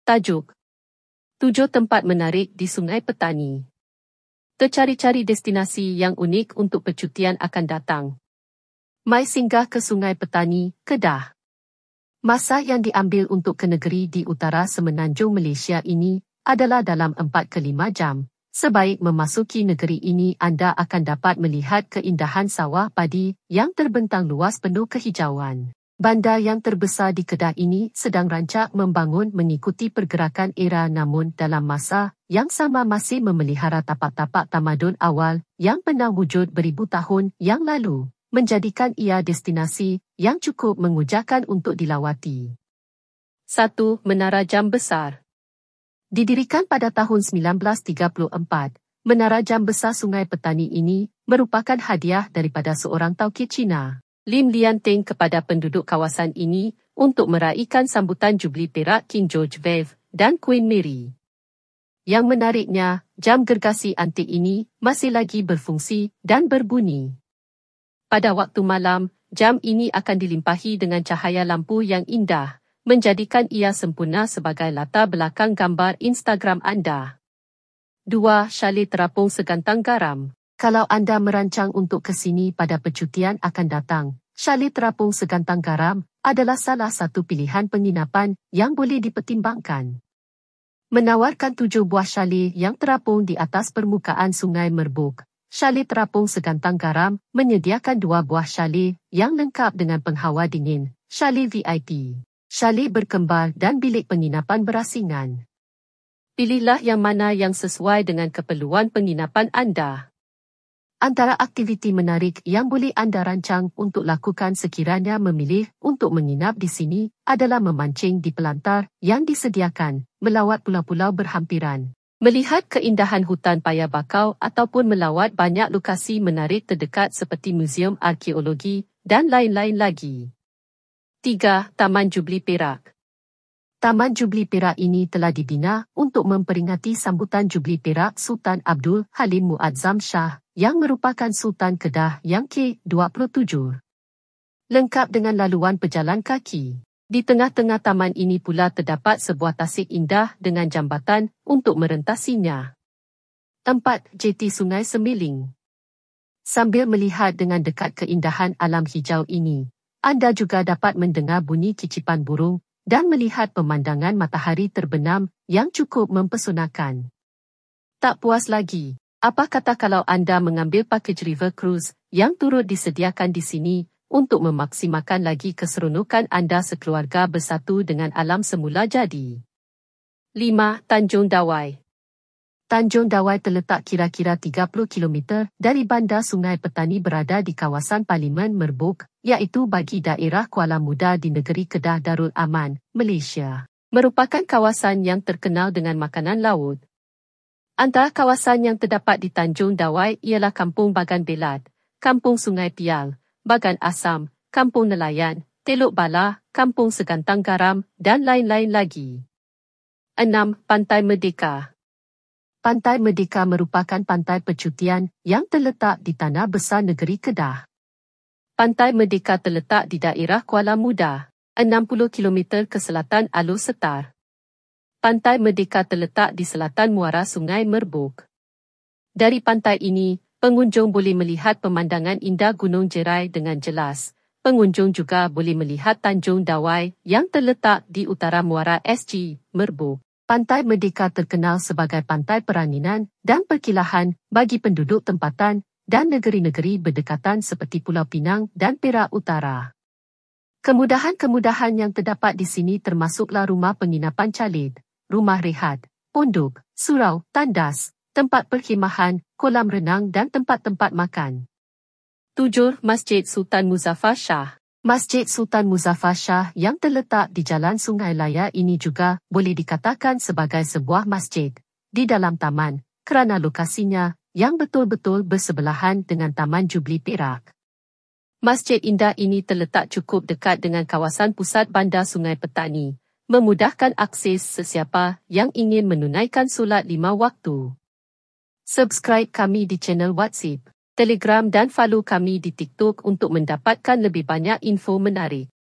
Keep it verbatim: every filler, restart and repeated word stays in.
Tajuk: Tujuh tempat menarik di Sungai Petani. Tercari-cari destinasi yang unik untuk percutian akan datang. Mai singgah ke Sungai Petani, Kedah. Masa yang diambil untuk ke negeri di utara semenanjung Malaysia ini adalah dalam empat ke lima jam. Sebaik memasuki negeri ini anda akan dapat melihat keindahan sawah padi yang terbentang luas penuh kehijauan. Bandar yang terbesar di Kedah ini sedang rancak membangun mengikuti pergerakan era namun dalam masa yang sama masih memelihara tapak-tapak tamadun awal yang pernah wujud beribu tahun yang lalu, menjadikan ia destinasi yang cukup mengujakan untuk dilawati. satu. Menara Jam Besar. Didirikan pada tahun sembilan belas tiga puluh empat, Menara Jam Besar Sungai Petani ini merupakan hadiah daripada seorang taukid Cina, Lim Lian Ting, kepada penduduk kawasan ini untuk meraihkan sambutan Jubli Perak King George the Fifth dan Queen Mary. Yang menariknya, jam gergasi antik ini masih lagi berfungsi dan berbunyi. Pada waktu malam, jam ini akan dilimpahi dengan cahaya lampu yang indah, menjadikan ia sempurna sebagai latar belakang gambar Instagram anda. dua. Chalet Terapung Segantang Garam. Kalau anda merancang untuk ke sini pada percutian akan datang, Chalet Terapung Segantang Garam adalah salah satu pilihan penginapan yang boleh dipertimbangkan. Menawarkan tujuh buah chalet yang terapung di atas permukaan Sungai Merbuk, Chalet Terapung Segantang Garam menyediakan dua buah chalet yang lengkap dengan penghawa dingin, chalet V I P, chalet berkembar dan bilik penginapan berasingan. Pilihlah yang mana yang sesuai dengan keperluan penginapan anda. Antara aktiviti menarik yang boleh anda rancang untuk lakukan sekiranya memilih untuk menginap di sini adalah memancing di pelantar yang disediakan, melawat pulau-pulau berhampiran, melihat keindahan hutan paya bakau ataupun melawat banyak lokasi menarik terdekat seperti muzium arkeologi dan lain-lain lagi. tiga. Taman Jubli Perak. Taman Jubli Perak ini telah dibina untuk memperingati sambutan Jubli Perak Sultan Abdul Halim Muazzam Shah yang merupakan Sultan Kedah yang ke dua puluh tujuh. Lengkap dengan laluan pejalan kaki. Di tengah-tengah taman ini pula terdapat sebuah tasik indah dengan jambatan untuk merentasinya. empat. Jeti Sungai Semiling. Sambil melihat dengan dekat keindahan alam hijau ini, anda juga dapat mendengar bunyi kicipan burung dan melihat pemandangan matahari terbenam yang cukup mempesonakan. Tak puas lagi, apa kata kalau anda mengambil package River Cruise yang turut disediakan di sini untuk memaksimalkan lagi keseronokan anda sekeluarga bersatu dengan alam semula jadi. lima. Tanjung Dawai. Tanjung Dawai terletak kira-kira tiga puluh kilometer dari bandar Sungai Petani berada di kawasan Parlimen Merbuk, iaitu bagi daerah Kuala Muda di negeri Kedah Darul Aman, Malaysia. Merupakan kawasan yang terkenal dengan makanan laut. Antara kawasan yang terdapat di Tanjung Dawai ialah Kampung Bagan Belat, Kampung Sungai Pial, Bagan Asam, Kampung Nelayan, Teluk Bala, Kampung Segantang Garam dan lain-lain lagi. enam. Pantai Merdeka. Pantai Merdeka merupakan pantai percutian yang terletak di tanah besar negeri Kedah. Pantai Merdeka terletak di daerah Kuala Muda, enam puluh kilometer ke selatan Alor Setar. Pantai Merdeka terletak di selatan muara Sungai Merbuk. Dari pantai ini, pengunjung boleh melihat pemandangan indah Gunung Jerai dengan jelas. Pengunjung juga boleh melihat Tanjung Dawai yang terletak di utara muara S G Merbuk. Pantai Merdeka terkenal sebagai pantai peraninan dan perkilahan bagi penduduk tempatan dan negeri-negeri berdekatan seperti Pulau Pinang dan Perak Utara. Kemudahan-kemudahan yang terdapat di sini termasuklah rumah penginapan chalet, rumah rehat, pondok, surau, tandas, tempat perkhemahan, kolam renang dan tempat-tempat makan. tujuh. Masjid Sultan Muzaffar Shah. Masjid Sultan Muzaffar Shah yang terletak di Jalan Sungai Laya ini juga boleh dikatakan sebagai sebuah masjid di dalam taman kerana lokasinya yang betul-betul bersebelahan dengan Taman Jubli Perak. Masjid indah ini terletak cukup dekat dengan kawasan pusat bandar Sungai Petani, memudahkan akses sesiapa yang ingin menunaikan solat lima waktu. Subscribe kami di channel WhatsApp, Telegram dan follow kami di TikTok untuk mendapatkan lebih banyak info menarik.